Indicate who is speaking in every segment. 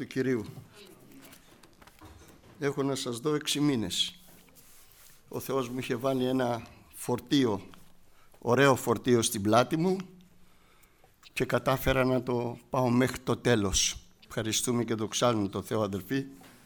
Speaker 1: του Κυρίου. Έχω να σας δω 6 μήνες. Ο Θεός μου είχε βάλει ένα φορτίο, ωραίο φορτίο στην πλάτη μου και κατάφερα να το πάω μέχρι το τέλος. Ευχαριστούμε και δοξάζουμε τον Θεό, αδελφοί,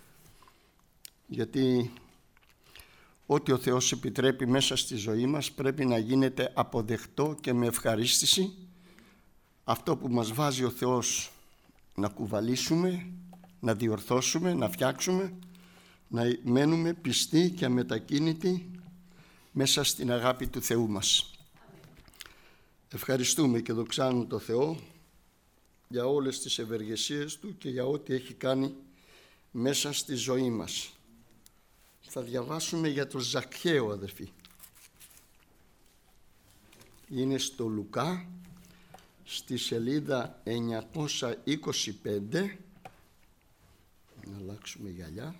Speaker 1: γιατί ό,τι ο Θεός επιτρέπει μέσα στη ζωή μας πρέπει να γίνεται αποδεκτό και με ευχαρίστηση. Αυτό που μας βάζει ο Θεός να κουβαλήσουμε, να διορθώσουμε, να φτιάξουμε, να μένουμε πιστοί και αμετακίνητοι μέσα στην αγάπη του Θεού μας. Ευχαριστούμε και δοξάνουμε τον Θεό για όλες τις ευεργεσίες Του και για ό,τι έχει κάνει μέσα στη ζωή μας. Θα διαβάσουμε για τον Ζακχαίο, αδερφοί. Είναι στο Λουκά, στη σελίδα 925. Να αλλάξουμε γυαλιά.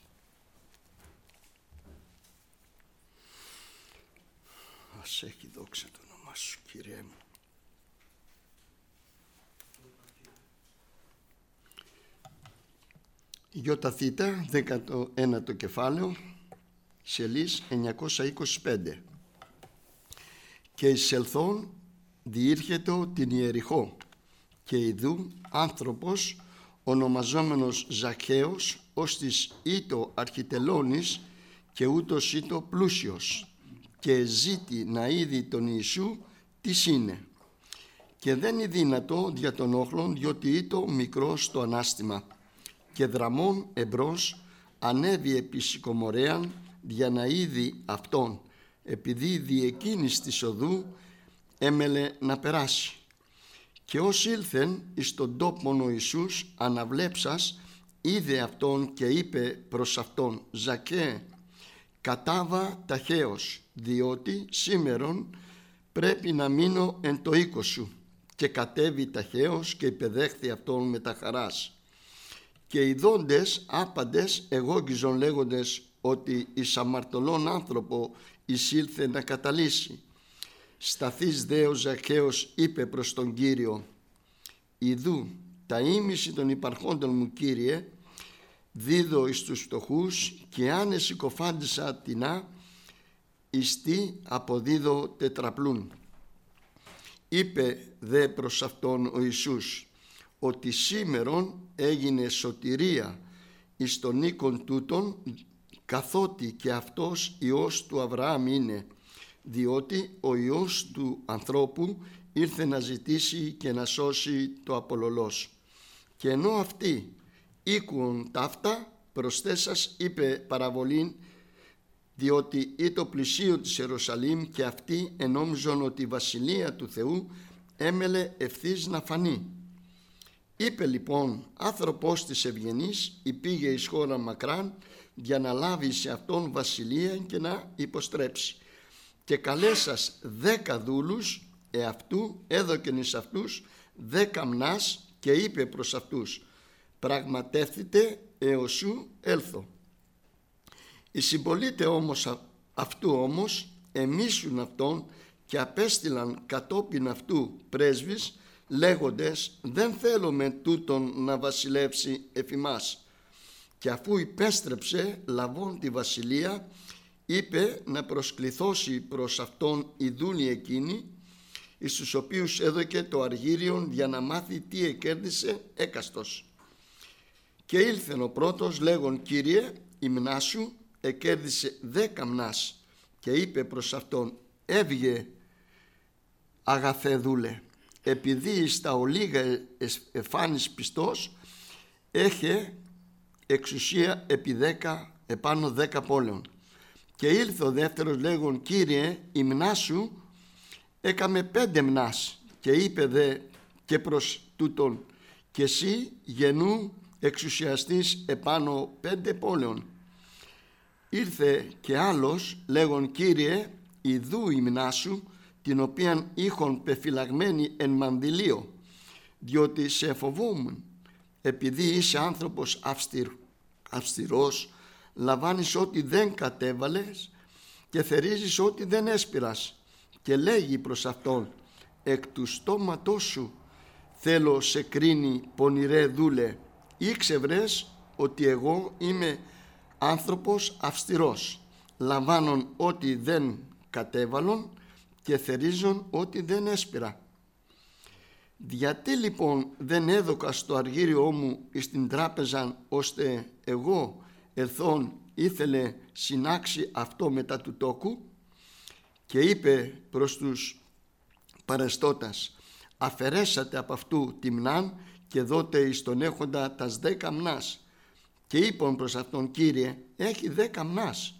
Speaker 1: Ας έχει δόξα το όνομά Σου, Κύριε μου. Ιώτα Θήτα, 19ο κεφάλαιο, σελίς 925. Και εισελθόν διήρχετο την Ιεριχώ, και ιδού άνθρωπος ονομαζόμενος Ζακχαίος, ως της ήτο αρχιτελώνης και ούτως ήτο πλούσιος, και ζήτη να είδει τον Ιησού τι είναι. Και δεν είναι δυνατό δια των όχλων, διότι ήτο μικρός το ανάστημα. Και δραμών εμπρός ανέβη επί σικομορέαν για να είδει αυτόν, επειδή δι' εκείνης της οδού έμελε να περάσει. Και ως ήλθεν εις τον τόπον ο Ιησούς αναβλέψας, είδε αυτόν και είπε προς αυτόν: Ζακχαίε, κατάβα ταχαίως, διότι σήμερον πρέπει να μείνω εν το οίκο σου. Και κατέβη ταχαίως και υπεδέχθη αυτόν με τα χαράς. Και οι δόντες άπαντες εγώγιζον λέγοντες ότι εις αμαρτωλόν άνθρωπο εισήλθε να καταλύσει. Σταθείς δε ο Ζακχαίος είπε προς τον Κύριο: Ιδού τα ήμιση των υπαρχόντων μου, Κύριε, δίδω εις τους φτωχούς, και αν εσυκοφάντησα τεινά, εις τι αποδίδω τετραπλούν. Είπε δε προς αυτόν ο Ιησούς ότι σήμερον έγινε σωτηρία εις τον οίκον τούτον, καθότι και αυτός Υιός του Αβραάμ είναι, διότι ο Υιός του ανθρώπου ήρθε να ζητήσει και να σώσει το απολωλός. Και ενώ αυτοί ήκουον ταύτα, προσθέσας είπε παραβολήν, διότι ή το πλησίο της Ιερουσαλήμ, και αυτοί ενόμιζον ότι η βασιλεία του Θεού έμελε ευθύς να φανεί. Είπε λοιπόν άνθρωπος της ευγενής, υπήγε εις χώρα μακράν, για να λάβει σε αυτόν βασιλεία και να υποστρέψει. Και καλέσας 10 δούλους εαυτού, έδωκεν εις αυτούς 10 μνάς, και είπε προς αυτούς: πραγματεύθητε έως σου έλθω. Οι συμπολίτε όμως αυτού όμως εμίσουν αυτόν και απέστειλαν κατόπιν αυτού πρέσβεις, λέγοντες: δεν θέλουμε τούτον να βασιλεύσει εφ' ημάς. Και αφού υπέστρεψε λαβών τη βασιλεία, είπε να προσκληθώσει προς αυτόν οι δούλοι εκείνοι, εις τους οποίους έδωκε το αργύριον για να μάθει τι εκέρδισε έκαστος. Και ήλθεν ο πρώτος λέγον: Κύριε, η μνά σου εκέρδισε 10 μνάς. Και είπε προς αυτόν: έβγε αγαθέ δούλε, επειδή εις τα ολίγα εφάνεις πιστός, έχε εξουσία επάνω 10 πόλεων. Και ήλθε ο δεύτερος λέγον: Κύριε, η μνά σου έκαμε 5 μνάς. Και είπε δε και προς τούτον: και εσύ γεννού εξουσιαστής επάνω 5 πόλεων. Ήρθε και άλλος λέγον: Κύριε, ιδού η μνά σου, την οποίαν είχον πεφυλαγμένη εν μανδυλίο, διότι σε φοβούμουν, επειδή είσαι άνθρωπος αυστηρός, λαμβάνεις ό,τι δεν κατέβαλες και θερίζεις ό,τι δεν έσπηρας. Και λέγει προς αυτόν: εκ του στόματός σου θέλω σε κρίνει, πονηρέ δούλε, ήξευρες ότι εγώ είμαι άνθρωπος αυστηρός, λαμβάνων ό,τι δεν κατέβαλον και θερίζον ό,τι δεν έσπηρα. Γιατί λοιπόν δεν έδωκα στο αργύριό μου εις την τράπεζα, ώστε εγώ ελθόν ήθελε συνάξει αυτό μετά του τόκου? Και είπε προς τους παρεστώτας, αφαιρέσατε από αυτού τη μνάν και δώτε εις τον έχοντα τας 10 μνάς. Και είπαν προς αυτόν, Κύριε, έχει 10 μνάς.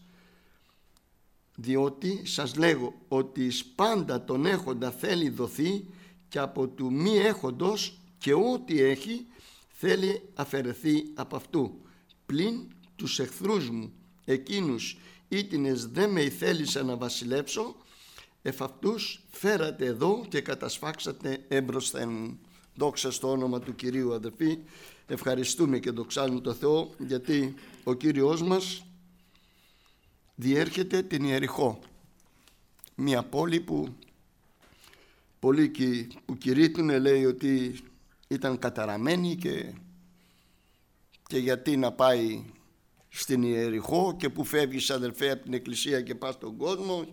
Speaker 1: Διότι σας λέγω ότι εις πάντα τον έχοντα θέλει δοθεί, και από του μη έχοντος και ό,τι έχει θέλει αφαιρεθεί από αυτού. Πλην τους εχθρούς μου, εκείνους ήτινες δεν με ηθέλησα να βασιλέψω, εφ' αυτούς φέρατε εδώ και κατασφάξατε έμπροσθεν μου. Δόξα στο όνομα του Κυρίου, αδελφοί. Ευχαριστούμε και δοξάζουμε τον Θεό, γιατί ο Κύριος μας διέρχεται την Ιεριχώ, μια πόλη που πολλοί που κηρύττουνε, λέει ότι ήταν καταραμένη και γιατί να πάει στην Ιεριχώ, και που φεύγεις, αδελφέ, από την εκκλησία και πας στον κόσμο.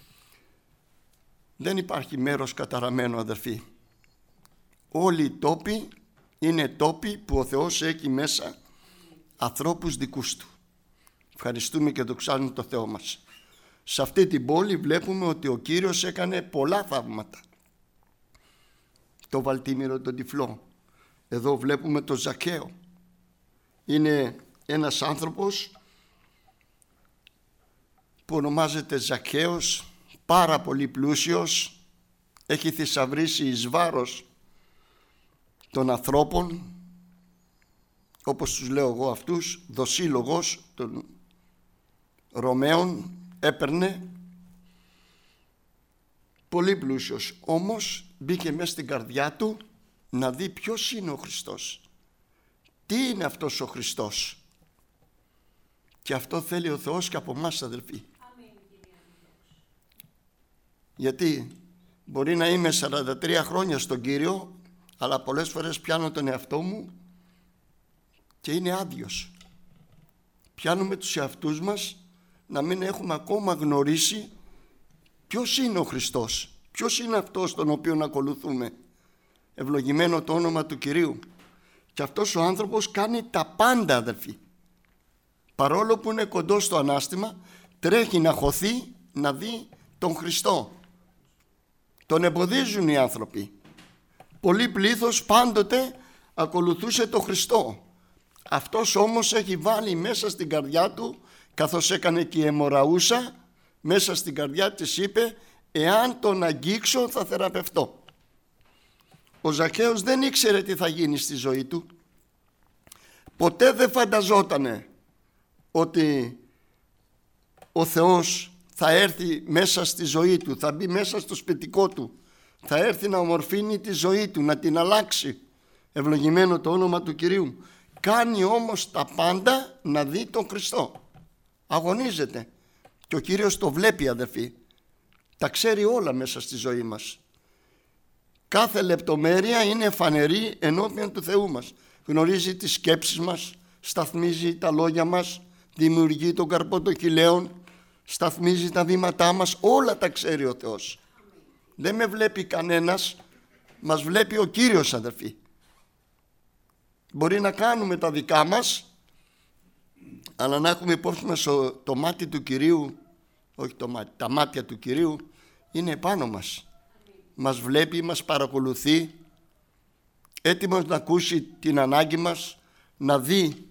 Speaker 1: Δεν υπάρχει μέρος καταραμένο, αδελφοί. Όλοι οι τόποι είναι τόποι που ο Θεός έχει μέσα ανθρώπους δικούς του. Ευχαριστούμε και δοξάζουμε το Θεό μας. Σε αυτή την πόλη βλέπουμε ότι ο Κύριος έκανε πολλά θαύματα. Το Βαλτίμηρο τον τυφλό. Εδώ βλέπουμε τον Ζακαίο. Είναι ένας άνθρωπος που ονομάζεται Ζακαίος, πάρα πολύ πλούσιος, έχει θησαυρίσει εις βάρος των ανθρώπων, όπως τους λέω εγώ αυτούς, δοσύλλογος των Ρωμαίων, έπαιρνε, πολύ πλούσιος. Όμως μπήκε μέσα στην καρδιά του να δει ποιος είναι ο Χριστός, τι είναι αυτός ο Χριστός, και αυτό θέλει ο Θεός και από εμάς, αδελφοί. Γιατί μπορεί να είμαι 43 χρόνια στον Κύριο, αλλά πολλές φορές πιάνω τον εαυτό μου και είναι άδειος. Πιάνουμε τους εαυτούς μας να μην έχουμε ακόμα γνωρίσει ποιος είναι ο Χριστός, ποιος είναι αυτός τον οποίο ακολουθούμε. Ευλογημένο το όνομα του Κυρίου. Και αυτός ο άνθρωπος κάνει τα πάντα, αδελφοί. Παρόλο που είναι κοντό στο ανάστημα, τρέχει να χωθεί να δει τον Χριστό. Τον εμποδίζουν οι άνθρωποι. Πολύ πλήθος πάντοτε ακολουθούσε τον Χριστό. Αυτός όμως έχει βάλει μέσα στην καρδιά του, καθώς έκανε και η αιμορραούσα, μέσα στην καρδιά της είπε, εάν τον αγγίξω θα θεραπευτώ. Ο Ζακαίος δεν ήξερε τι θα γίνει στη ζωή του. Ποτέ δεν φανταζότανε ότι ο Θεός θα έρθει μέσα στη ζωή του, θα μπει μέσα στο σπιτικό του, θα έρθει να ομορφύνει τη ζωή του, να την αλλάξει. Ευλογημένο το όνομα του Κυρίου. Κάνει όμως τα πάντα να δει τον Χριστό. Αγωνίζεται. Και ο Κύριος το βλέπει, αδελφοί. Τα ξέρει όλα μέσα στη ζωή μας. Κάθε λεπτομέρεια είναι φανερή ενώπιον του Θεού μας. Γνωρίζει τις σκέψεις μας, σταθμίζει τα λόγια μας, δημιουργεί τον καρπό των χιλέων, σταθμίζει τα βήματά μας, όλα τα ξέρει ο Θεός. Δεν με βλέπει κανένας, μας βλέπει ο Κύριος, αδελφοί. Μπορεί να κάνουμε τα δικά μας, αλλά να έχουμε υπόψη μας το μάτι του Κυρίου, όχι το μάτι, τα μάτια του Κυρίου είναι επάνω μας. Μας βλέπει, μας παρακολουθεί, έτοιμος να ακούσει την ανάγκη μας, να δει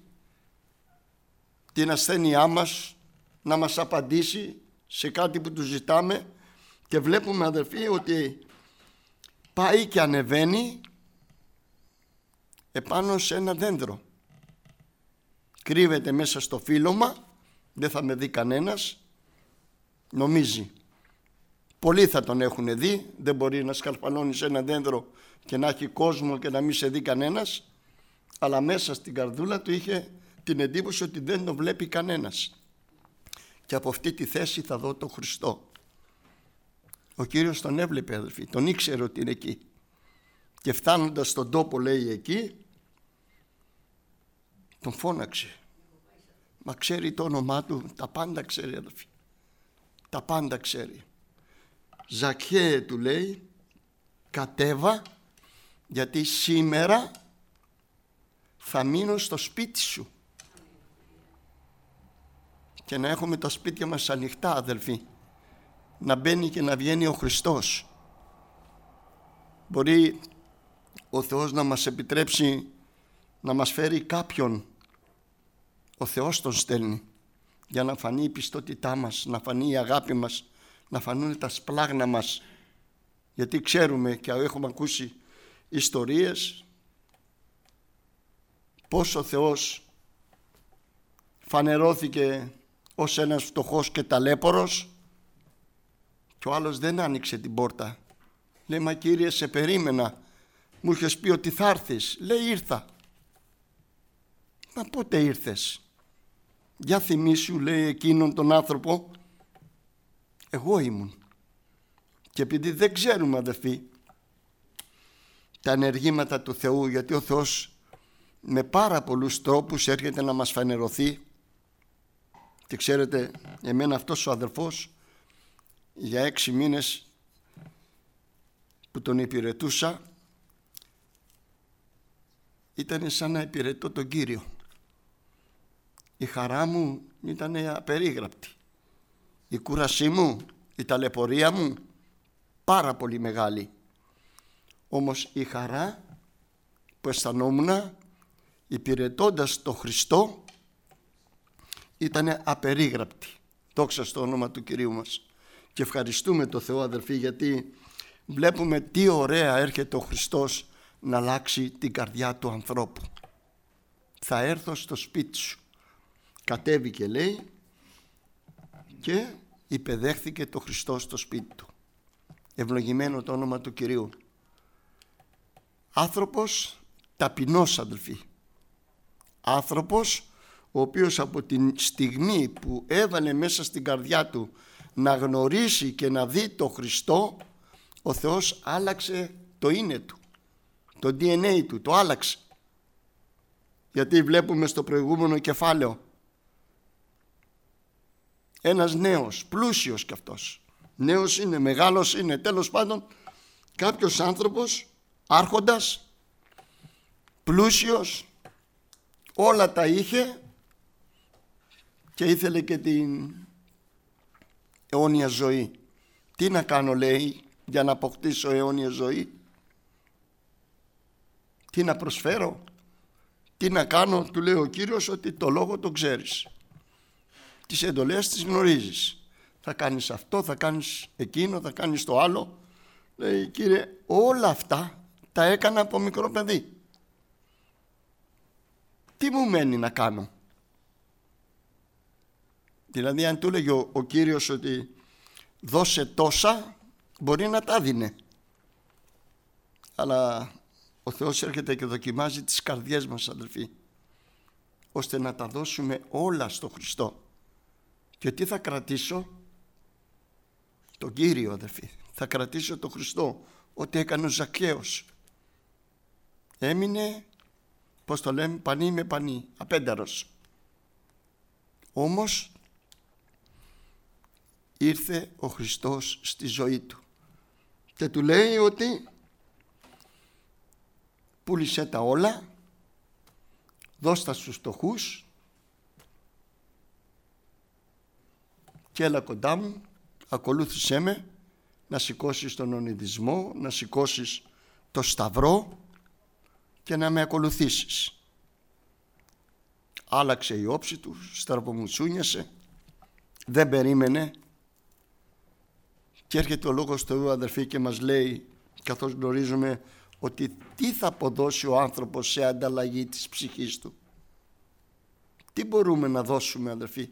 Speaker 1: την ασθένειά μας, να μας απαντήσει σε κάτι που του ζητάμε. Και βλέπουμε, αδελφοί, ότι πάει και ανεβαίνει επάνω σε ένα δέντρο. Κρύβεται μέσα στο φύλλωμα, δεν θα με δει κανένας, νομίζει. Πολλοί θα τον έχουν δει, δεν μπορεί να σκαρφαλώνει σε ένα δέντρο και να έχει κόσμο και να μην σε δει κανένας, αλλά μέσα στην καρδούλα του είχε την εντύπωση ότι δεν τον βλέπει κανένας. Και από αυτή τη θέση θα δω τον Χριστό. Ο Κύριος τον έβλεπε, αδελφοί, τον ήξερε ότι είναι εκεί. Και φτάνοντας στον τόπο, λέει, εκεί, Τον φώναξε. Μα ξέρει το όνομά του, τα πάντα ξέρει, αδελφοί. Τα πάντα ξέρει. Ζακχαίε, του λέει, κατέβα, γιατί σήμερα θα μείνω στο σπίτι σου. Και να έχουμε τα σπίτια μας ανοιχτά, αδελφοί. Να μπαίνει και να βγαίνει ο Χριστός. Μπορεί ο Θεός να μας επιτρέψει να μας φέρει κάποιον. Ο Θεός τον στέλνει για να φανεί η πιστότητά μας, να φανεί η αγάπη μας, να φανούν τα σπλάγνα μας. Γιατί ξέρουμε και έχουμε ακούσει ιστορίες πως ο Θεός φανερώθηκε ως ένας φτωχός και ταλέπορος και ο άλλος δεν άνοιξε την πόρτα. Λέει, μα Κύριε, σε περίμενα, μου είχες πει ότι θα έρθεις. Λέει, ήρθα. Μα πότε ήρθες? Για θυμήσου, λέει, εκείνον τον άνθρωπο. Εγώ ήμουν. Και επειδή δεν ξέρουμε, αδελφοί, τα ενεργήματα του Θεού, γιατί ο Θεός με πάρα πολλούς τρόπους έρχεται να μας φανερωθεί. Και ξέρετε, εμένα αυτός ο αδελφός για 6 μήνες που τον υπηρετούσα ήταν σαν να υπηρετώ τον Κύριο. Η χαρά μου ήταν απερίγραπτη. Η κούρασή μου, η ταλαιπωρία μου πάρα πολύ μεγάλη. Όμως η χαρά που αισθανόμουν υπηρετώντας τον Χριστό ήταν απερίγραπτη. Δόξα στο όνομα του Κυρίου μας. Και ευχαριστούμε τον Θεό, αδελφοί, γιατί βλέπουμε τι ωραία έρχεται ο Χριστός να αλλάξει την καρδιά του ανθρώπου. Θα έρθω στο σπίτι σου. Κατέβηκε, λέει, και υπεδέχθηκε το Χριστό στο σπίτι του. Ευλογημένο το όνομα του Κυρίου. Άνθρωπος ταπεινός, αδελφοί. Άνθρωπος ο οποίος από την στιγμή που έβαλε μέσα στην καρδιά του να γνωρίσει και να δει το Χριστό, ο Θεός άλλαξε το είναι του, το DNA του, το άλλαξε. Γιατί βλέπουμε στο προηγούμενο κεφάλαιο ένας νέος, πλούσιος κι αυτός, νέος είναι, μεγάλος είναι, τέλος πάντων κάποιος άνθρωπος, άρχοντας, πλούσιος, όλα τα είχε και ήθελε και την αιώνια ζωή. Τι να κάνω, λέει, για να αποκτήσω αιώνια ζωή? Τι να προσφέρω? Τι να κάνω? Του λέει ο Κύριος ότι το λόγο το ξέρεις. Τις εντολές τις γνωρίζεις. Θα κάνεις αυτό, θα κάνεις εκείνο, θα κάνεις το άλλο. Λέει, Κύριε, όλα αυτά τα έκανα από μικρό παιδί. Τι μου μένει να κάνω? Δηλαδή αν του έλεγε ο Κύριος ότι δώσε τόσα, μπορεί να τα δίνε. Αλλά ο Θεός έρχεται και δοκιμάζει τις καρδιές μας, αδελφοί, ώστε να τα δώσουμε όλα στο Χριστό. Και τι θα κρατήσω? Τον Κύριο, αδελφοί. Θα κρατήσω τον Χριστό. Ό,τι έκανε ο Ζακχαίος. Έμεινε, πώς το λέμε, πανί με πανί, απένταρος. Όμως ήρθε ο Χριστός στη ζωή του και του λέει ότι πούλησέ τα όλα, δώσ' τα στους φτωχούς και έλα κοντά μου, ακολούθησέ με, να σηκώσεις τον ονειδισμό, να σηκώσεις το σταυρό και να με ακολουθήσεις. Άλλαξε η όψη του, στραβομουτσούνιασε, δεν περίμενε και έρχεται ο Λόγος του Θεού, αδερφοί, και μας λέει, καθώς γνωρίζουμε, ότι τι θα αποδώσει ο άνθρωπος σε ανταλλαγή της ψυχής του. Τι μπορούμε να δώσουμε, αδερφοί,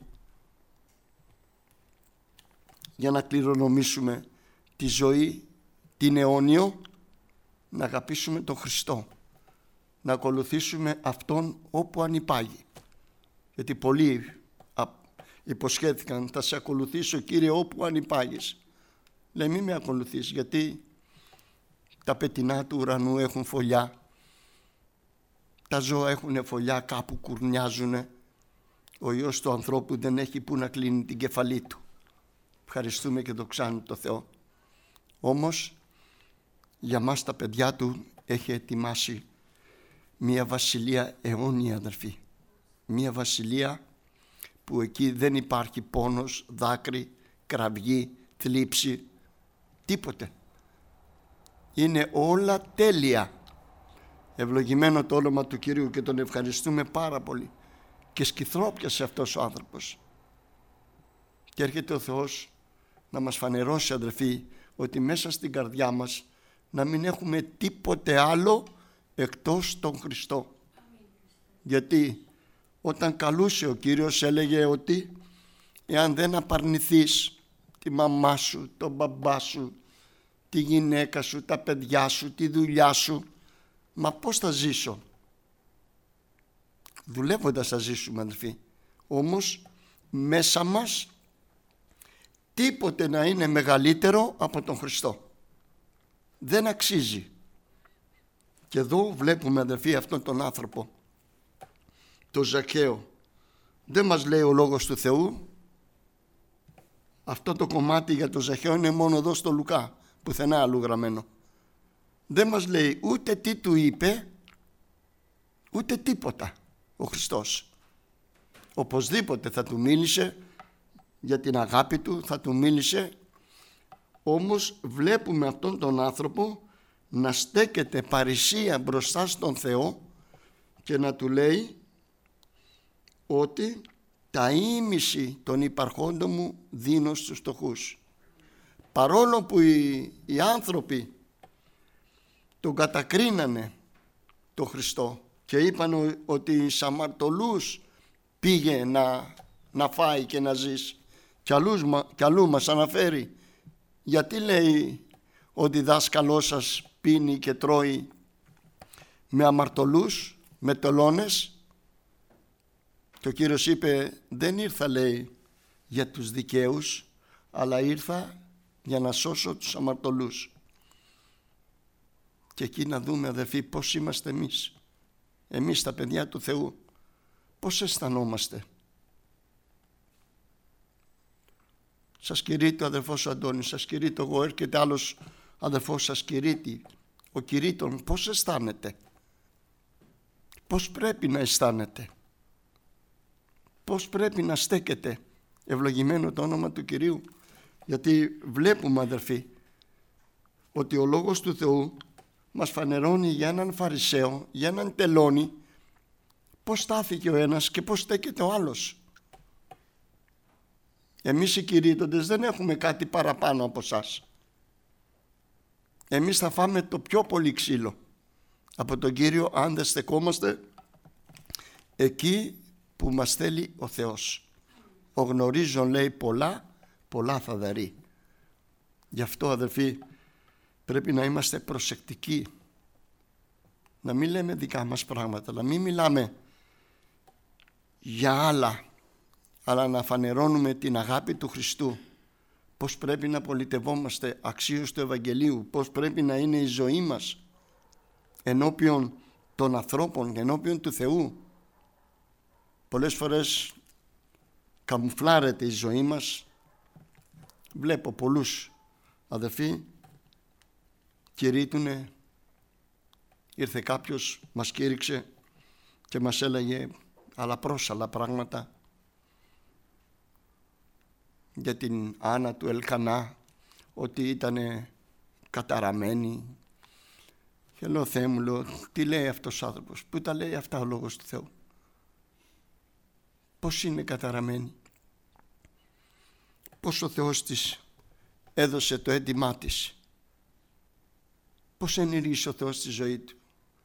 Speaker 1: για να κληρονομήσουμε τη ζωή, την αιώνιο? Να αγαπήσουμε τον Χριστό, να ακολουθήσουμε Αυτόν όπου ανυπάγει. Γιατί πολλοί υποσχέθηκαν, θα σε ακολουθήσω, Κύριε, όπου ανυπάγεις. Λέει, μη με ακολουθείς, γιατί τα πετεινά του ουρανού έχουν φωλιά Τα ζώα έχουν φωλιά, κάπου κουρνιάζουνε. Ο Υιός του ανθρώπου δεν έχει που να κλείνει την κεφαλή του. Ευχαριστούμε και δοξάνουμε το Θεό. Όμως για μας τα παιδιά του έχει ετοιμάσει μία βασιλεία αιώνια, αδερφοί. Μία βασιλεία που εκεί δεν υπάρχει πόνος, δάκρυ, κραυγή, θλίψη, τίποτε. Είναι όλα τέλεια. Ευλογημένο το όνομα του Κυρίου και τον ευχαριστούμε πάρα πολύ. Και σκυθρόπιασε αυτός ο άνθρωπος. Και έρχεται ο Θεός να μας φανερώσει, αδερφοί, ότι μέσα στην καρδιά μας να μην έχουμε τίποτε άλλο εκτός τον Χριστό. Γιατί όταν καλούσε ο Κύριος έλεγε ότι εάν δεν απαρνηθείς τη μαμά σου, τον μπαμπά σου, τη γυναίκα σου, τα παιδιά σου, τη δουλειά σου, μα πώς θα ζήσω? Δουλεύοντας θα ζήσουμε, αδελφοί. Όμως μέσα μας τίποτε να είναι μεγαλύτερο από τον Χριστό. Δεν αξίζει. Και εδώ βλέπουμε, αδελφοί, αυτόν τον άνθρωπο, τον Ζακχαίο. Δεν μας λέει ο Λόγος του Θεού. Αυτό το κομμάτι για τον Ζακχαίο είναι μόνο εδώ στο Λουκά, πουθενά αλλού γραμμένο. Δεν μας λέει ούτε τι του είπε, ούτε τίποτα ο Χριστός. Οπωσδήποτε θα του μίλησε για την αγάπη του, θα του μίλησε. Όμως βλέπουμε αυτόν τον άνθρωπο να στέκεται παρησία μπροστά στον Θεό και να του λέει ότι τα ίμιση των υπαρχόντων μου δίνω στους φτωχούς. Παρόλο που οι άνθρωποι τον κατακρίνανε τον Χριστό και είπαν ότι εις αμαρτωλούς πήγε να φάει και να ζήσει, κι αλλού μας αναφέρει γιατί λέει ότι δάσκαλός σας πίνει και τρώει με αμαρτωλούς, με τελώνες. Και ο Κύριος είπε δεν ήρθα, λέει, για τους δικαίους, αλλά ήρθα για να σώσω τους αμαρτωλούς. Και εκεί να δούμε, αδερφοί, πώς είμαστε εμείς τα παιδιά του Θεού, πώς αισθανόμαστε. Σας κηρύττει ο αδερφός ο Αντώνης, σας κηρύττω εγώ, έρχεται άλλος αδερφός, σας κηρύττει ο κηρύττων. Πώς αισθάνεται? Πώς πρέπει να αισθάνεται? Πώς πρέπει να στέκεται? Ευλογημένο το όνομα του Κυρίου. Γιατί βλέπουμε, αδερφοί, ότι ο Λόγος του Θεού μας φανερώνει για έναν Φαρισαίο, για έναν τελώνη, πώς στάθηκε ο ένας και πώς στέκεται ο άλλος. Εμείς οι κηρύττοντες δεν έχουμε κάτι παραπάνω από εσάς. Εμείς θα φάμε το πιο πολύ ξύλο από τον Κύριο αν δεν στεκόμαστε εκεί που μας θέλει ο Θεός. Ο γνωρίζων, λέει, πολλά θα δαρεί. Γι' αυτό, αδελφοί, πρέπει να είμαστε προσεκτικοί, να μην λέμε δικά μας πράγματα, να μην μιλάμε για άλλα, αλλά να φανερώνουμε την αγάπη του Χριστού, πώς πρέπει να πολιτευόμαστε αξίως του Ευαγγελίου, πώς πρέπει να είναι η ζωή μας ενώπιον των ανθρώπων, ενώπιον του Θεού. Πολλές φορές καμουφλάρεται η ζωή μας. Βλέπω πολλούς αδελφοί κηρύττουνε. Ήρθε κάποιος, μας κήρυξε και μας έλεγε άλλα πρόσαλα πράγματα για την Άννα του Ελκανά, ότι ήταν καταραμένη. Και λέω, Θεέ μου, λέω, τι λέει αυτός ο άνθρωπος, πού τα λέει αυτά ο Λόγος του Θεού? Πώς είναι καταραμένη? Πώς ο Θεός της έδωσε το αίτημά της? Πώς ενηρήσει ο Θεός τη ζωή του?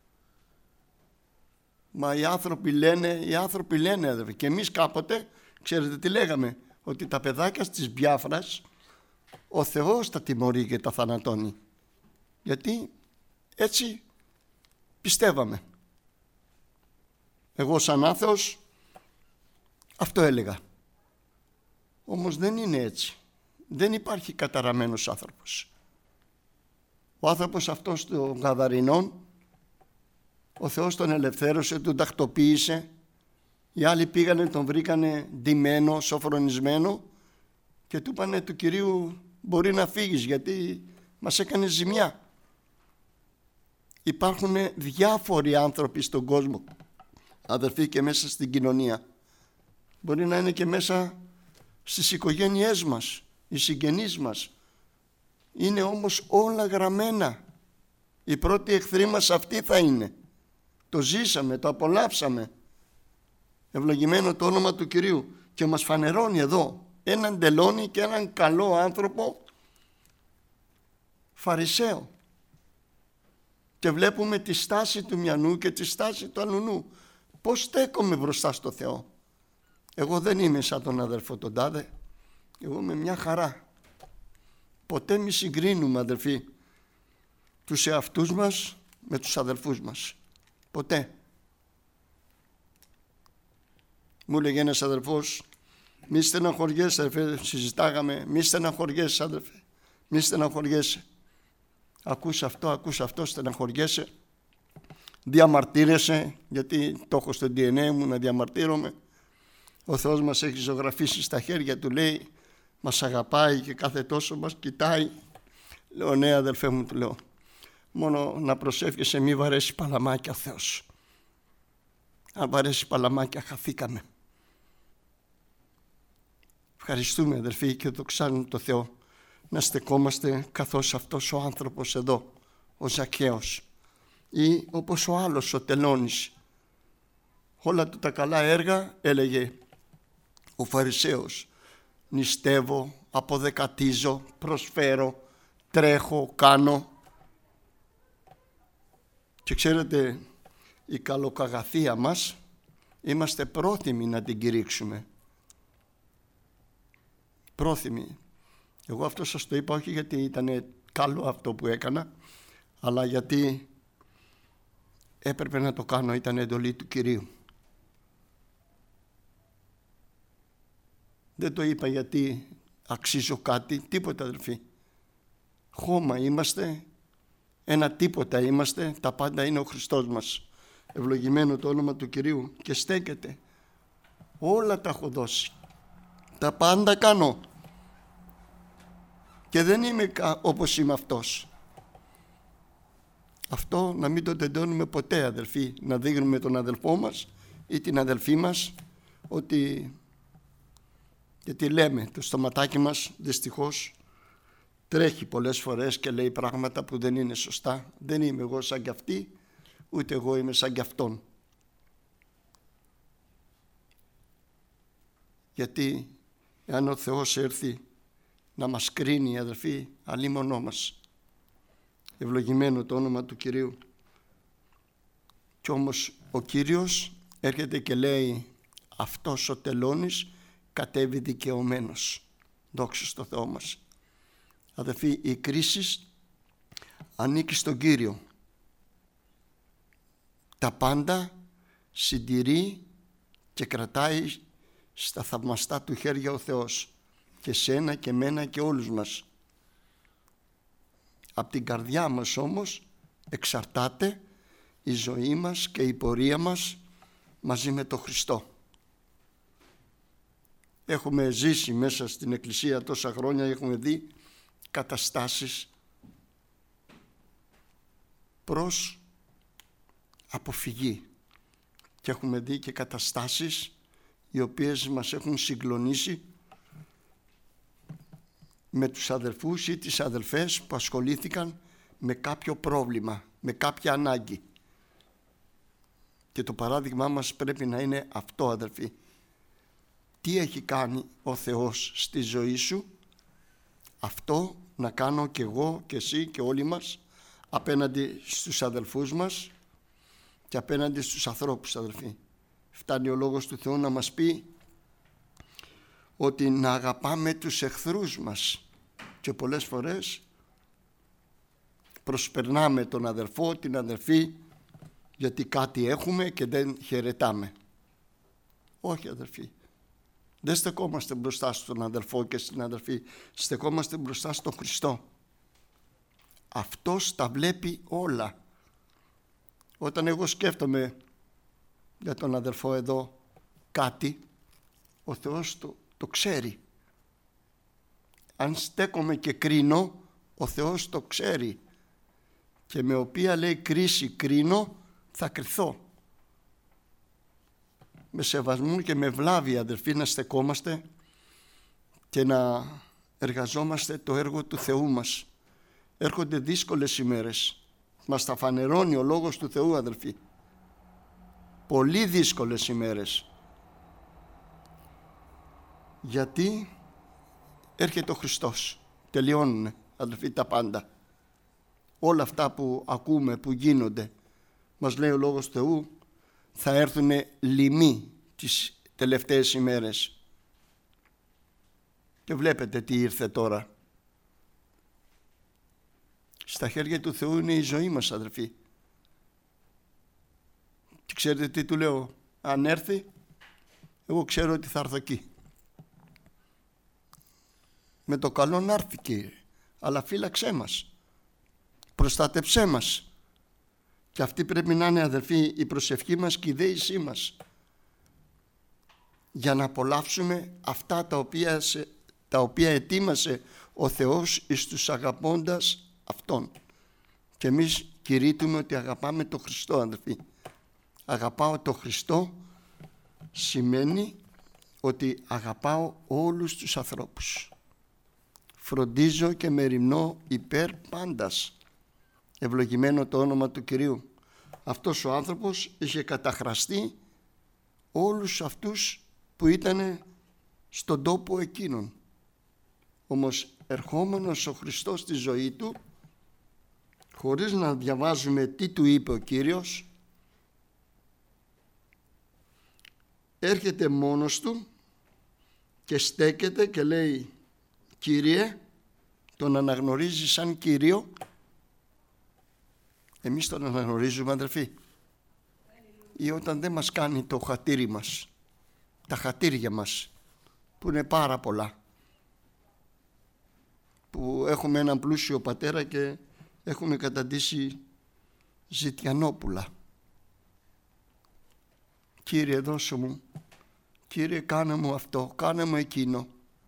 Speaker 1: Μα οι άνθρωποι λένε, αδερφοί, και εμείς κάποτε, ξέρετε τι λέγαμε? Ότι τα παιδάκια της Μπιάφρας ο Θεός τα τιμωρεί και τα θανατώνει. Γιατί έτσι πιστεύαμε. Εγώ σαν άθεος αυτό έλεγα. Όμως δεν είναι έτσι. Δεν υπάρχει καταραμένος άνθρωπος. Ο άνθρωπος αυτός των Γαδαρινών Ο Θεός τον ελευθέρωσε, τον τακτοποίησε. Οι άλλοι πήγανε, τον βρήκανε ντυμένο, σοφρονισμένο και του είπανε του Κυρίου, μπορεί να φύγεις γιατί μας έκανε ζημιά. Υπάρχουν διάφοροι άνθρωποι στον κόσμο, αδερφοί, και μέσα στην κοινωνία. Μπορεί να είναι και μέσα στις οικογένειές μας, οι συγγενείς μας. Είναι όμως όλα γραμμένα. Οι πρώτοι εχθροί μας αυτοί θα είναι. Το ζήσαμε, το απολαύσαμε. Ευλογημένο το όνομα του Κυρίου. Και μας φανερώνει εδώ έναν τελώνη και έναν καλό άνθρωπο, Φαρισαίο. Και βλέπουμε τη στάση του μιανού και τη στάση του αλουνού. Πώς στέκομαι μπροστά στο Θεό. Εγώ δεν είμαι σαν τον αδερφό τον τάδε. Εγώ είμαι μια χαρά. Ποτέ μη συγκρίνουμε, αδερφοί, τους εαυτούς μας με τους αδελφούς μας. Ποτέ. Μου έλεγε ένας αδελφός, μη στεναχωριέσαι αδερφέ, συζητάγαμε, μη στεναχωριέσαι αδερφέ, μη στεναχωριέσαι. Ακούς αυτό, στεναχωριέσαι, διαμαρτύρεσαι, γιατί το έχω στο DNA μου να διαμαρτύρομαι. Ο Θεός μας έχει ζωγραφίσει στα χέρια του, λέει, μας αγαπάει και κάθε τόσο μας κοιτάει. Λέω, ναι αδελφέ μου, του λέω, μόνο να προσεύχεσαι μη βαρέσει παλαμάκια ο Θεός. Αν βαρέσει παλαμάκια χαθήκαμε. Ευχαριστούμε αδελφοί και δοξάζουμε το Θεό να στεκόμαστε καθώς αυτός ο άνθρωπος εδώ, ο Ζακκαίος, ή όπως ο άλλος ο τελώνης. Όλα του τα καλά έργα, έλεγε ο Φαρισαίος, νηστεύω, αποδεκατίζω, προσφέρω, τρέχω, κάνω. Και ξέρετε, η καλοκαγαθία μας είμαστε πρόθυμοι να την κηρύξουμε. Πρόθυμοι. Εγώ αυτό σας το είπα όχι γιατί ήταν καλό αυτό που έκανα, αλλά γιατί έπρεπε να το κάνω, ήταν εντολή του Κυρίου. Δεν το είπα γιατί αξίζω κάτι, τίποτα αδελφοί. Χώμα είμαστε, ένα τίποτα είμαστε, τα πάντα είναι ο Χριστός μας. Ευλογημένο το όνομα του Κυρίου. Και στέκεται. Όλα τα έχω δώσει. Τα πάντα κάνω. Και δεν είμαι όπως είμαι αυτός. Αυτό να μην το τεντώνουμε ποτέ αδελφοί. Να δείχνουμε τον αδελφό μας ή την αδελφή μας ότι, γιατί λέμε, το στοματάκι μας δυστυχώς τρέχει πολλές φορές και λέει πράγματα που δεν είναι σωστά. Δεν είμαι εγώ σαν κι αυτή, ούτε εγώ είμαι σαν κι αυτόν. Γιατί αν ο Θεός έρθει να μας κρίνει αδελφοί, αλίμονό μας. Ευλογημένο το όνομα του Κυρίου. Κι όμως ο Κύριος έρχεται και λέει, αυτός ο τελώνης κατέβη δικαιωμένος. Δόξα στο Θεό μας. Αδελφοί, η κρίση ανήκει στον Κύριο. Τα πάντα συντηρεί και κρατάει στα θαυμαστά του χέρια ο Θεός, και σένα και μένα και όλους μας. Από την καρδιά μας όμως εξαρτάται η ζωή μας και η πορεία μας μαζί με τον Χριστό. Έχουμε ζήσει μέσα στην Εκκλησία τόσα χρόνια, έχουμε δει καταστάσεις προς αποφυγή και έχουμε δει και καταστάσεις οι οποίες μας έχουν συγκλονίσει με τους αδελφούς ή τις αδελφές που ασχολήθηκαν με κάποιο πρόβλημα, με κάποια ανάγκη. Και το παράδειγμά μας πρέπει να είναι αυτό αδελφοί. Τι έχει κάνει ο Θεός στη ζωή σου, αυτό να κάνω και εγώ και εσύ και όλοι μας απέναντι στους αδελφούς μας και απέναντι στους ανθρώπους αδελφοί. Φτάνει ο Λόγος του Θεού να μας πει ότι να αγαπάμε τους εχθρούς μας, και πολλές φορές προσπερνάμε τον αδελφό, την αδελφή, γιατί κάτι έχουμε και δεν χαιρετάμε. Όχι αδελφοί, δεν στεκόμαστε μπροστά στον αδελφό και στην αδελφή, στεκόμαστε μπροστά στον Χριστό. Αυτός τα βλέπει όλα. Όταν εγώ σκέφτομαι για τον αδερφό εδώ κάτι, ο Θεός το ξέρει. Αν στέκομαι και κρίνω, ο Θεός το ξέρει. Και με οποία λέει κρίση κρίνω, θα κριθώ. Με σεβασμό και με βλάβη, αδερφοί, να στεκόμαστε και να εργαζόμαστε το έργο του Θεού μας. Έρχονται δύσκολες ημέρες. Μας τα φανερώνει ο Λόγος του Θεού, αδερφοί. Πολύ δύσκολες ημέρες. Γιατί έρχεται ο Χριστός. Τελειώνουν, αδερφοί, τα πάντα. Όλα αυτά που ακούμε, που γίνονται, μας λέει ο Λόγος του Θεού, θα έρθουν λοιμοί τις τελευταίες ημέρες. Και βλέπετε τι ήρθε τώρα. Στα χέρια του Θεού είναι η ζωή μας, αδερφοί. Και ξέρετε τι του λέω? Αν έρθει, εγώ ξέρω ότι θα έρθω εκεί. Με το καλό να έρθει, Κύριε, αλλά φύλαξέ μας, προστάτεψέ μας. Και αυτή πρέπει να είναι, αδερφοί, η προσευχή μας και η δέησή μας, για να απολαύσουμε αυτά τα οποία ετοίμασε ο Θεός εις τους αγαπώντας Αυτόν. Και εμείς κηρύττουμε ότι αγαπάμε τον Χριστό, αδερφοί. Αγαπάω τον Χριστό σημαίνει ότι αγαπάω όλους τους ανθρώπους. Φροντίζω και μεριμνώ υπέρ πάντας. Ευλογημένο το όνομα του Κυρίου. Αυτός ο άνθρωπος είχε καταχραστεί όλους αυτούς που ήταν στον τόπο εκείνον. Όμως ερχόμενος ο Χριστός στη ζωή του, χωρίς να διαβάζουμε τι του είπε ο Κύριος, έρχεται μόνος του και στέκεται και λέει, Κύριε, τον αναγνωρίζει σαν Κύριο. Εμείς τον αναγνωρίζουμε, αδερφοί, ή όταν δεν μας κάνει το χατήρι μας, τα χατήρια μας, που είναι πάρα πολλά, που έχουμε έναν πλούσιο πατέρα και έχουμε καταντήσει ζητιανόπουλα. Κύριε, δώσε μου, Κύριε, κάνε μου αυτό, κάνε μου εκείνο.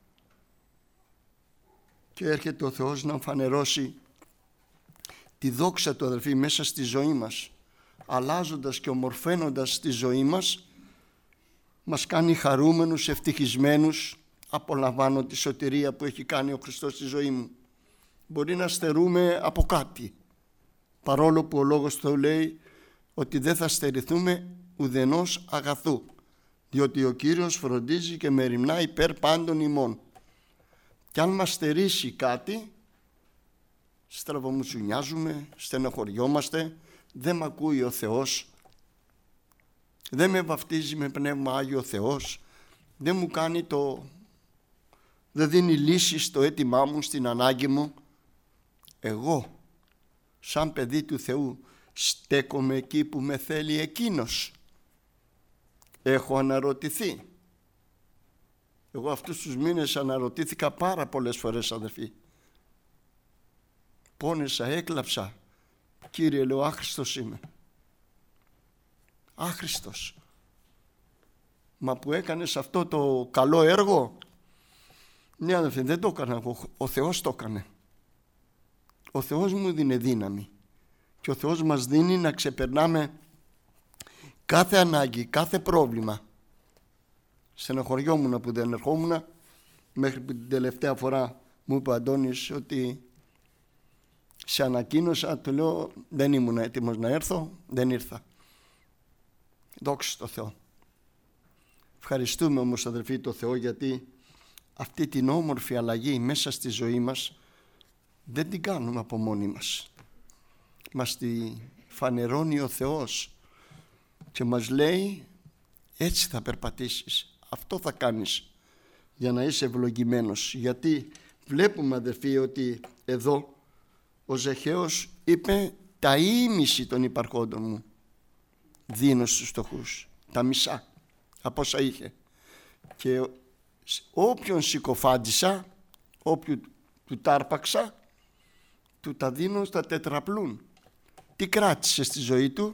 Speaker 1: Και έρχεται ο Θεός να φανερώσει τη δόξα του, αδελφοί, μέσα στη ζωή μας, αλλάζοντας και ομορφαίνοντας τη ζωή μας κάνει χαρούμενους, ευτυχισμένους. Απολαμβάνω τη σωτηρία που έχει κάνει ο Χριστός στη ζωή μου. Μπορεί να στερούμε από κάτι, παρόλο που ο Λόγος του Θεού λέει ότι δεν θα στερηθούμε ουδενός αγαθού, διότι ο Κύριος φροντίζει και μεριμνά υπέρ πάντων ημών. Κι αν μας στερήσει κάτι, στραβομουτσουνιάζουμε, στενοχωριόμαστε, δεν μ' ακούει ο Θεός, δεν με βαφτίζει με Πνεύμα Άγιο ο Θεός, δεν μου κάνει δεν δίνει λύση στο αίτημά μου, στην ανάγκη μου. Εγώ, σαν παιδί του Θεού, στέκομαι εκεί που με θέλει Εκείνος. Έχω αναρωτηθεί. Εγώ αυτούς τους μήνες αναρωτήθηκα πάρα πολλές φορές, αδερφοί. Πόνεσα, έκλαψα. Κύριε, λέω, άχρηστος είμαι. Άχρηστος. Μα που έκανες αυτό το καλό έργο? Ναι, αδερφοί, δεν το έκανα εγώ. Ο Θεός το έκανε. Ο Θεός μου δίνει δύναμη. Και ο Θεός μας δίνει να ξεπερνάμε κάθε ανάγκη, κάθε πρόβλημα. Στενοχωριόμουν που δεν ερχόμουν, μέχρι που την τελευταία φορά μου είπε ο Αντώνης ότι σε ανακοίνωσα, του λέω δεν ήμουν έτοιμος να έρθω, δεν ήρθα. Δόξα τω Θεώ. Ευχαριστούμε όμως, αδελφοί, το Θεό, γιατί αυτή την όμορφη αλλαγή μέσα στη ζωή μας δεν την κάνουμε από μόνοι μας. Μας τη φανερώνει ο Θεός και μας λέει έτσι θα περπατήσεις, αυτό θα κάνεις για να είσαι ευλογημένος. Γιατί βλέπουμε, αδελφοί, ότι εδώ ο Ζεχαίος είπε τα ήμιση των υπαρχόντων μου δίνω στους φτωχούς, τα μισά από όσα είχε, και όποιον συκοφάντησα, όποιον του τάρπαξα, του τα δίνω στα τετραπλούν. Τι κράτησε στη ζωή του?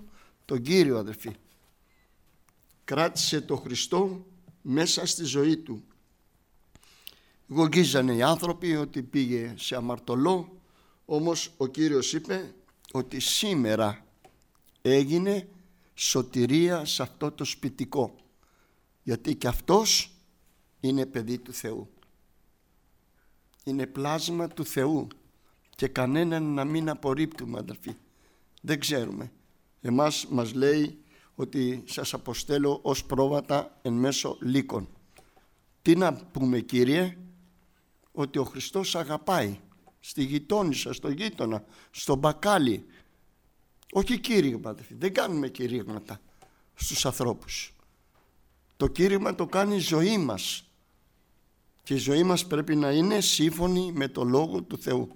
Speaker 1: τον Κύριο, αδελφοί. Κράτησε τον Χριστό μέσα στη ζωή του. Γογγίζανε οι άνθρωποι ότι πήγε σε αμαρτωλό, όμως ο Κύριος είπε ότι σήμερα έγινε σωτηρία σε αυτό το σπιτικό, γιατί και αυτός είναι παιδί του Θεού, είναι πλάσμα του Θεού και κανέναν να μην απορρίπτουμε, αδελφοί. Δεν ξέρουμε. Εμάς μας λέει ότι σας αποστέλω ως πρόβατα εν μέσω λύκων. Τι να πούμε, Κύριε? Ότι ο Χριστός αγαπάει στη γειτόνισσα, στο γείτονα, στο μπακάλι. Όχι κήρυγμα, αδελφοί. Δεν κάνουμε κηρύγματα στους ανθρώπους. Το κήρυγμα το κάνει η ζωή μας. Και η ζωή μας πρέπει να είναι σύμφωνη με το Λόγο του Θεού.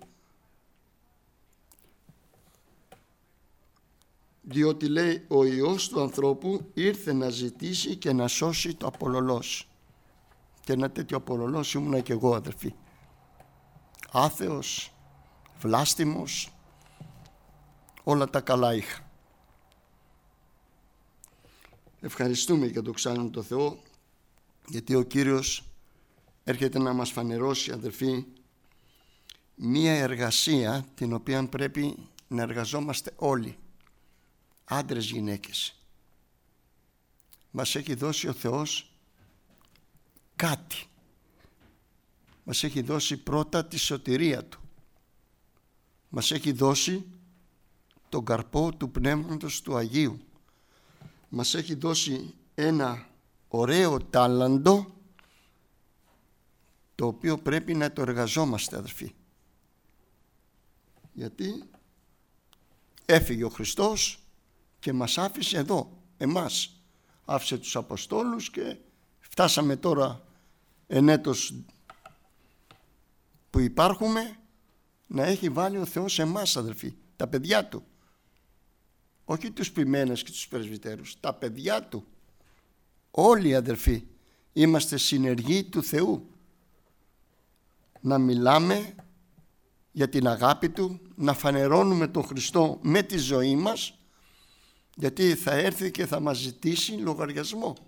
Speaker 1: Διότι λέει ο Υιός του ανθρώπου ήρθε να ζητήσει και να σώσει το απολωλός. Και ένα τέτοιο απολωλός ήμουνα και εγώ, αδελφοί. Άθεος, βλάστημος, όλα τα καλά είχα. Ευχαριστούμε και το ξανά το Θεό, γιατί ο Κύριος έρχεται να μας φανερώσει, αδελφοί, μία εργασία την οποία πρέπει να εργαζόμαστε όλοι, άντρες, γυναίκες. Μας έχει δώσει ο Θεός κάτι. Μας έχει δώσει πρώτα τη σωτηρία Του. Μας έχει δώσει τον καρπό του Πνεύματος του Αγίου. Μας έχει δώσει ένα ωραίο τάλαντο, το οποίο πρέπει να το εργαζόμαστε, αδελφοί. Γιατί έφυγε ο Χριστός και μας άφησε εδώ, εμάς. Άφησε τους Αποστόλους και φτάσαμε τώρα εν έτος που υπάρχουμε, να έχει βάλει ο Θεός εμάς, αδελφοί, τα παιδιά Του. Όχι τους ποιμένες και τους πρεσβυτέρους, τα παιδιά Του. Όλοι, αδελφοί, είμαστε συνεργοί του Θεού. Να μιλάμε για την αγάπη Του, να φανερώνουμε τον Χριστό με τη ζωή μας, γιατί θα έρθει και θα μας ζητήσει λογαριασμό.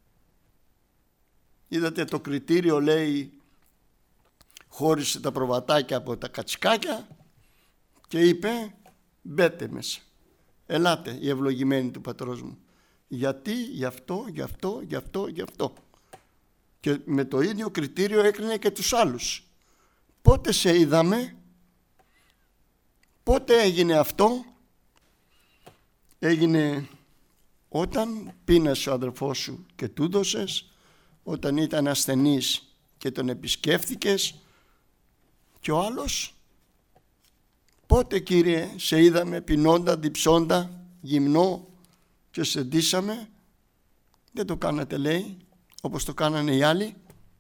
Speaker 1: Είδατε το κριτήριο, λέει, χώρισε τα προβατάκια από τα κατσικάκια και είπε μπέτε μέσα, ελάτε οι ευλογημένοι του πατρός μου. Γιατί? Γι' αυτό, γι' αυτό, γι' αυτό, γι' αυτό. Και με το ίδιο κριτήριο έκρινε και τους άλλους. Πότε σε είδαμε? Πότε έγινε αυτό? Έγινε όταν πείνασε ο αδερφός σου και του δώσες, όταν ήταν ασθενής και τον επισκέφθηκες, και ο άλλος? Πότε, Κύριε, σε είδαμε πεινώντα, διψώντα, γυμνό και σε ντύσαμε? Δεν το κάνατε, λέει, όπως το κάνανε οι άλλοι.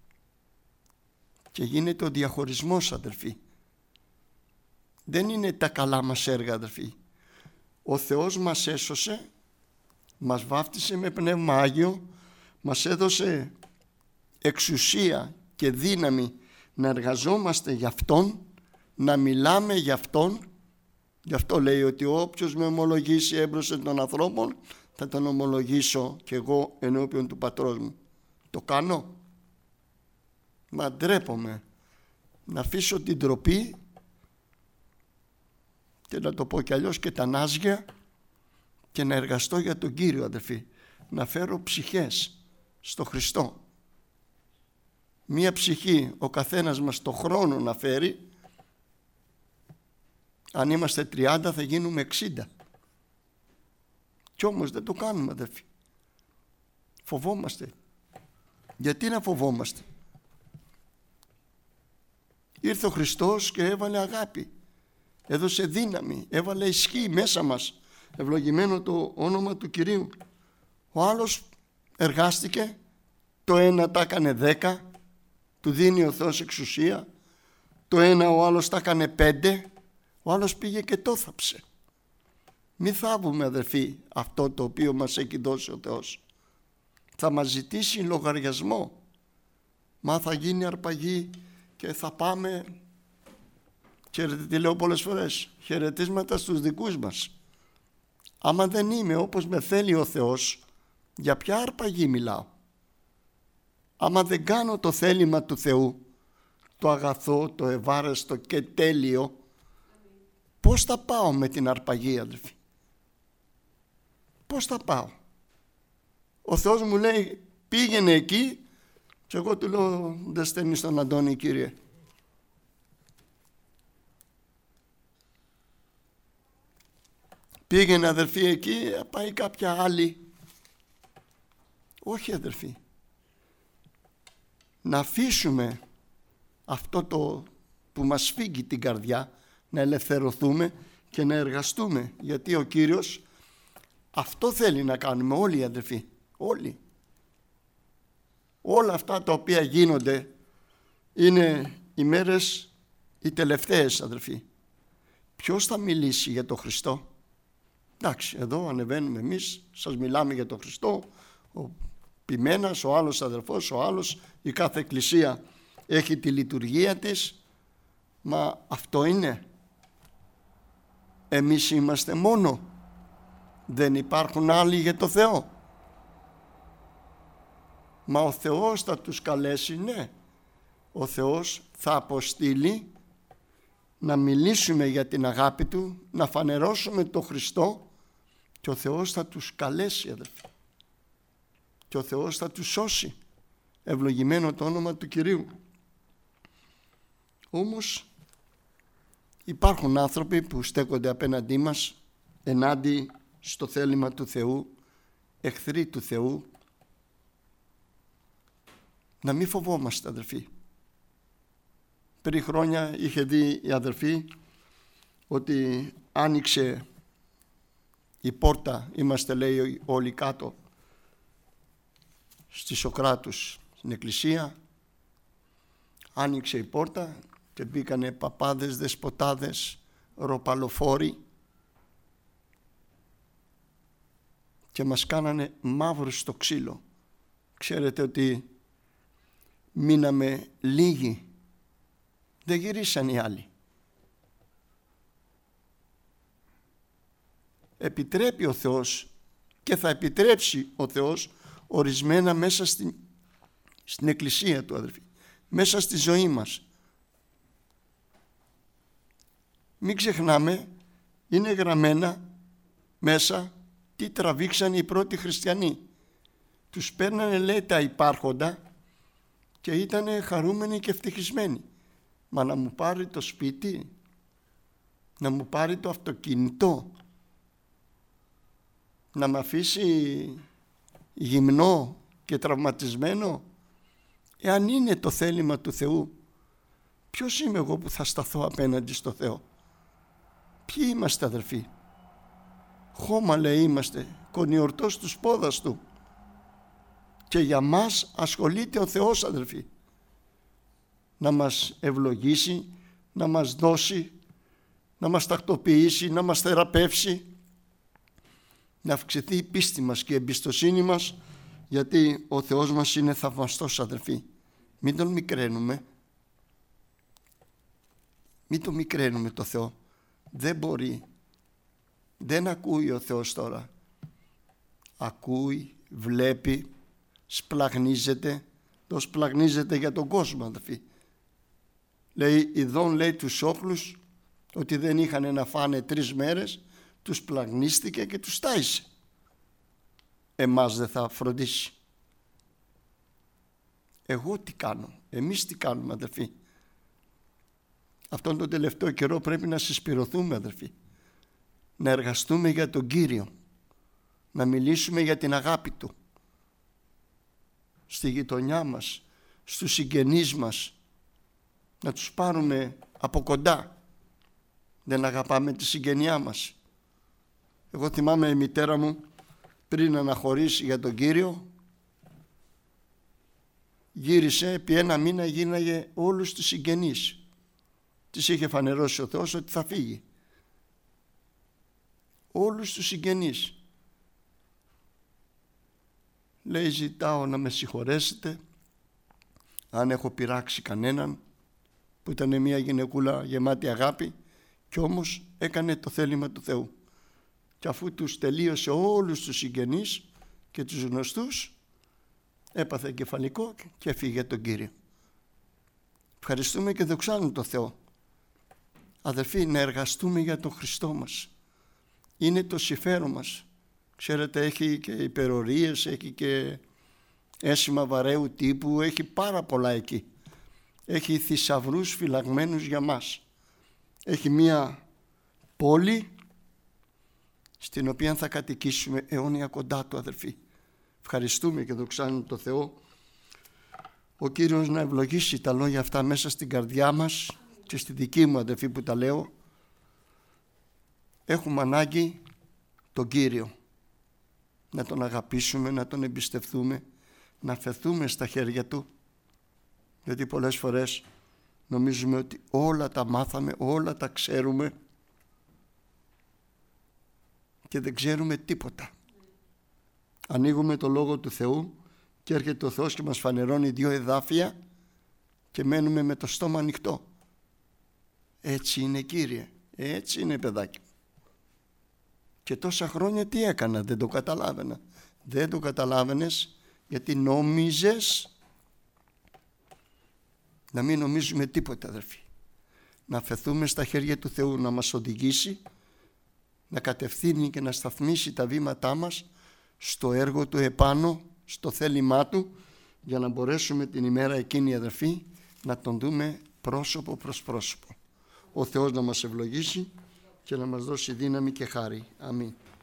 Speaker 1: Και γίνεται ο διαχωρισμός, αδελφοί. Δεν είναι τα καλά μας έργα, αδελφοί. Ο Θεός μας έσωσε, μας βάφτισε με Πνεύμα Άγιο, μας έδωσε εξουσία και δύναμη να εργαζόμαστε για Αυτόν, να μιλάμε για Αυτόν. Γι' αυτό λέει ότι όποιος με ομολογήσει έμπροσθεν των ανθρώπων, θα τον ομολογήσω κι εγώ ενώπιον του Πατρός μου. Το κάνω? Μα ντρέπομαι να αφήσω την ντροπή και να το πω κι αλλιώς και τα νάζια και να εργαστώ για τον Κύριο, αδελφοί. Να φέρω ψυχές στο Χριστό. Μία ψυχή ο καθένας μας το χρόνο να φέρει. Αν είμαστε 30 θα γίνουμε 60. Κι όμως δεν το κάνουμε, αδελφοί. Φοβόμαστε. Γιατί να φοβόμαστε? Ήρθε ο Χριστός και έβαλε αγάπη, έδωσε δύναμη, έβαλε ισχύ μέσα μας. Ευλογημένο το όνομα του Κυρίου. Ο άλλος εργάστηκε, το ένα τα έκανε 10, του δίνει ο Θεός εξουσία. Το ένα ο άλλος τα έκανε 5, ο άλλος πήγε και το θάψε. Μη θάβουμε, αδερφοί, αυτό το οποίο μας έχει δώσει ο Θεός. Θα μας ζητήσει λογαριασμό. Μα θα γίνει αρπαγή και θα πάμε, ξέρετε τι λέω πολλές φορές, χαιρετίσματα στους δικούς μας. Άμα δεν είμαι όπως με θέλει ο Θεός, για ποια αρπαγή μιλάω? Άμα δεν κάνω το θέλημα του Θεού, το αγαθό, το ευάρεστο και τέλειο, πώς θα πάω με την αρπαγή, αδελφοί? Πώς θα πάω? Ο Θεός μου λέει πήγαινε εκεί και εγώ του λέω δεν στέλνει στον Αντώνη, Κύριε. Πήγαινε, αδελφοί, εκεί, πάει κάποια άλλη. Όχι, αδελφοί. Να αφήσουμε αυτό το που μας φύγει την καρδιά, να ελευθερωθούμε και να εργαστούμε, γιατί ο Κύριος αυτό θέλει να κάνουμε όλοι οι αδελφοί, όλοι. Όλα αυτά τα οποία γίνονται είναι οι μέρες οι τελευταίες, αδελφοί. Ποιος θα μιλήσει για τον Χριστό? Εντάξει, εδώ ανεβαίνουμε εμείς, σας μιλάμε για τον Χριστό, ο ποιμένας, ο άλλος αδελφός, ο άλλος, η κάθε εκκλησία έχει τη λειτουργία της, μα αυτό είναι. Εμείς είμαστε μόνο. Δεν υπάρχουν άλλοι για το Θεό. Μα ο Θεός θα τους καλέσει, ναι. Ο Θεός θα αποστείλει να μιλήσουμε για την αγάπη Του, να φανερώσουμε τον Χριστό και ο Θεός θα τους καλέσει, αδελφοί. Και ο Θεός θα τους σώσει. Ευλογημένο το όνομα του Κυρίου. Όμως υπάρχουν άνθρωποι που στέκονται απέναντί μας, ενάντια στο θέλημα του Θεού, εχθροί του Θεού. Να μην φοβόμαστε, αδελφοί. Πριν χρόνια είχε δει η αδελφή ότι άνοιξε η πόρτα, είμαστε λέει όλοι κάτω στη Σοκράτους στην εκκλησία, άνοιξε η πόρτα και μπήκανε παπάδες, δεσποτάδες, ροπαλοφόροι και μας κάνανε μαύρους στο ξύλο. Ξέρετε ότι μείναμε λίγοι, δεν γυρίσαν οι άλλοι. Επιτρέπει ο Θεός και θα επιτρέψει ο Θεός ορισμένα μέσα στην εκκλησία Του, αδελφοί, μέσα στη ζωή μας. Μην ξεχνάμε, είναι γραμμένα μέσα τι τραβήξαν οι πρώτοι χριστιανοί. Τους παίρνανε, λέει, τα υπάρχοντα και ήτανε χαρούμενοι και ευτυχισμένοι. Μα να μου πάρει το σπίτι, να μου πάρει το αυτοκίνητο, να με αφήσει γυμνό και τραυματισμένο, εάν είναι το θέλημα του Θεού, ποιος είμαι εγώ που θα σταθώ απέναντι στο Θεό? Ποιοι είμαστε, αδελφοί? Χώμα, λέει, είμαστε, κονιορτός του σπόδας Του, και για μας ασχολείται ο Θεός, αδελφοί, να μας ευλογήσει, να μας δώσει, να μας τακτοποιήσει, να μας θεραπεύσει, να αυξηθεί η πίστη μας και η εμπιστοσύνη μας, γιατί ο Θεός μας είναι θαυμαστός, αδελφοί. Μην τον μικραίνουμε, μην τον μικραίνουμε το Θεό. Δεν μπορεί, δεν ακούει ο Θεός τώρα. Ακούει, βλέπει, σπλαγνίζεται, το σπλαγνίζεται για τον κόσμο, αδελφοί. Λέει, ειδών, λέει, τους όχλους ότι δεν είχαν να φάνε 3 μέρες, τους πλαγνίστηκε και τους τάισε. Εμάς δεν θα φροντίσει? Εγώ τι κάνω? Εμείς τι κάνουμε, αδελφοί? Αυτόν τον τελευταίο καιρό πρέπει να συσπηρωθούμε, αδελφοί, να εργαστούμε για τον Κύριο, να μιλήσουμε για την αγάπη Του στη γειτονιά μας, στους συγγενείς μας, να τους πάρουμε από κοντά. Δεν αγαπάμε τη συγγενιά μας? Εγώ θυμάμαι η μητέρα μου πριν αναχωρήσει για τον Κύριο, γύρισε, επί 1 μήνα γίναγε όλους τους συγγενείς. Της είχε φανερώσει ο Θεός ότι θα φύγει. Όλους τους συγγενείς. Λέει, ζητάω να με συγχωρέσετε αν έχω πειράξει κανέναν, που ήταν μια γυναικούλα γεμάτη αγάπη, και όμως έκανε το θέλημα του Θεού. και αφού τους τελείωσε όλους τους συγγενείς και τους γνωστούς, έπαθε εγκεφαλικό και έφυγε τον Κύριο. Ευχαριστούμε και δοξάνουμε τον Θεό. Αδελφοί, να εργαστούμε για τον Χριστό μας. Είναι το συμφέρον μας. Ξέρετε, έχει και υπερορίες, έχει και αίσθημα βαρέου τύπου, έχει πάρα πολλά εκεί. Έχει θησαυρούς φυλαγμένους για μας. Έχει μία πόλη στην οποία θα κατοικήσουμε αιώνια κοντά του, αδελφοί. Ευχαριστούμε και δοξάνουμε τον Θεό. Ο Κύριος να ευλογήσει τα λόγια αυτά μέσα στην καρδιά μας και στη δική μου, αδελφοί, που τα λέω. Έχουμε ανάγκη τον Κύριο, να τον αγαπήσουμε, να τον εμπιστευτούμε, να φεθούμε στα χέρια του, γιατί πολλές φορές νομίζουμε ότι όλα τα μάθαμε, όλα τα ξέρουμε και δεν ξέρουμε τίποτα. Ανοίγουμε το Λόγο του Θεού και έρχεται ο Θεός και μας φανερώνει 2 εδάφια και μένουμε με το στόμα ανοιχτό. Έτσι είναι, Κύριε, έτσι είναι, παιδάκι. Και τόσα χρόνια τι έκανα, δεν το καταλάβαινα. Δεν το καταλάβαινες γιατί νόμιζες. Να μην νομίζουμε τίποτα, αδερφοί. Να φεθούμε στα χέρια του Θεού, να μας οδηγήσει, να κατευθύνει και να σταθμίσει τα βήματά μας στο έργο του επάνω, στο θέλημά του, για να μπορέσουμε την ημέρα εκείνη, αδερφοί, να τον δούμε πρόσωπο προς πρόσωπο. Ο Θεός να μας ευλογήσει και να μας δώσει δύναμη και χάρη. Αμήν.